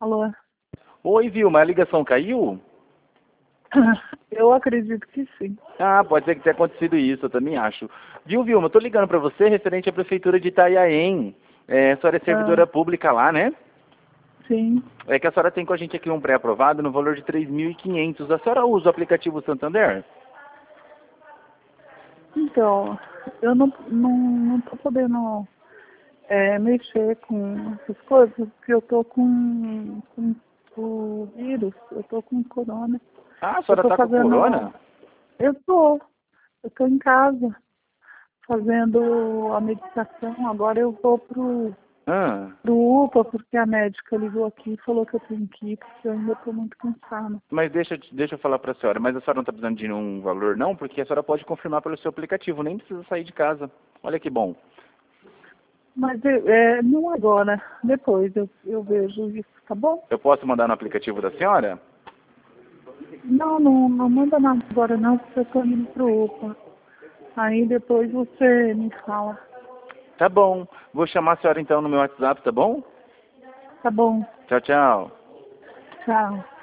Alô? Oi, Vilma, a ligação caiu? Eu acredito que sim. Ah, pode ser que tenha acontecido isso, eu também acho. Viu, Vilma, eu tô ligando pra você referente à prefeitura de Itanhaém. A senhora é Ah, servidora pública lá, né? sim. É que a senhora tem com a gente aqui um pré-aprovado no valor de 3.500. A senhora usa o aplicativo Santander? Então, eu não tô podendo mexer com essas coisas, porque eu tô com o vírus, eu tô com corona. Ah, a Eu senhora tô tá com fazendo. corona? Eu tô. Eu tô em casa fazendo a medicação. Agora eu vou Ah, pro UPA, porque a médica ligou aqui e falou que eu tenho que ir, porque eu ainda tô muito cansada. mas deixa eu falar pra senhora, mas a senhora não tá precisando de nenhum valor não? Porque a senhora pode confirmar pelo seu aplicativo, nem precisa sair de casa. Olha que bom. Mas não agora, depois eu vejo isso, tá bom? Eu posso mandar no aplicativo da senhora? Não manda nada agora não, porque eu tô indo pro UPA. Aí depois você me fala. Tá bom. Vou chamar a senhora então no meu WhatsApp, tá bom? Tá bom, Tchau, tchau. tchau.